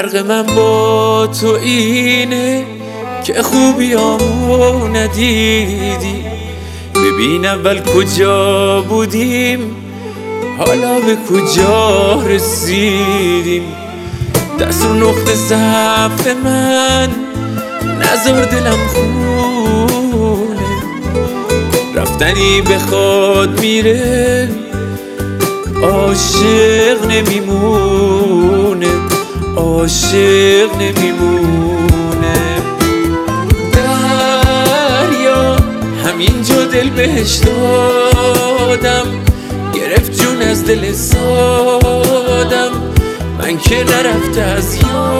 فرق من با تو اینه که خوبیامو ندیدی. ببین اول کجا بودیم حالا به کجا رسیدیم. دست رو نقطه ضعف من نذار دلم خونه. رفتنی بخواد میره عاشق نمیمونه، عاشق نمیمونه. دریا همینجا دل بهش دادم، گرفت جون از دل سادم، من که نرفته از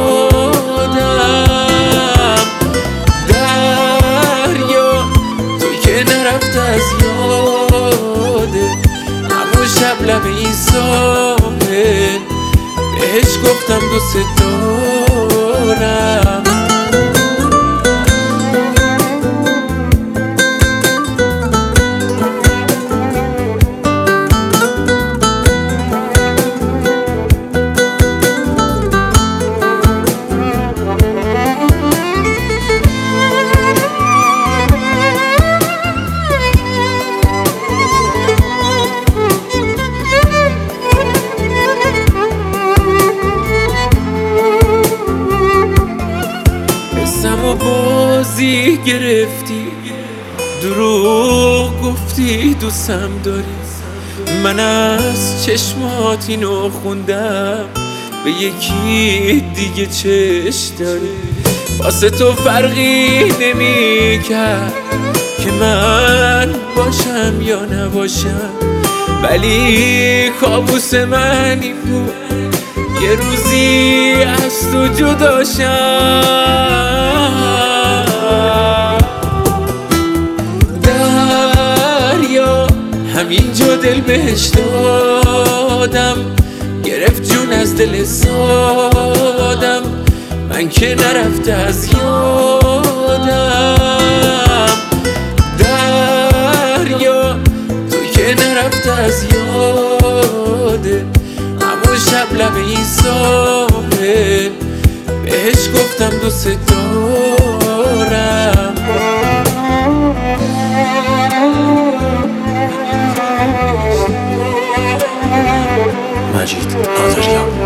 یادم. دریا توی که نرفته از یاده، همون شب لب این ساحل بهش گفتم دوست دارم. بازی گرفتی، دروغ گفتی دوستم داری. من از چشمات اینو خوندم به یکی دیگه چش داری. واسه تو فرقی نمی کرد که من باشم یا نباشم، ولی کابوس من این بود یه روزی از تو جدا شم. دریا همینجا دل بهش دادم، گرفت جون از دل سادم، من که نرفته از یادم. دریا توی که نرفته از یاده، همون شب لب این ساحل بهش گفتم دوست دارم. مجید ناظریان.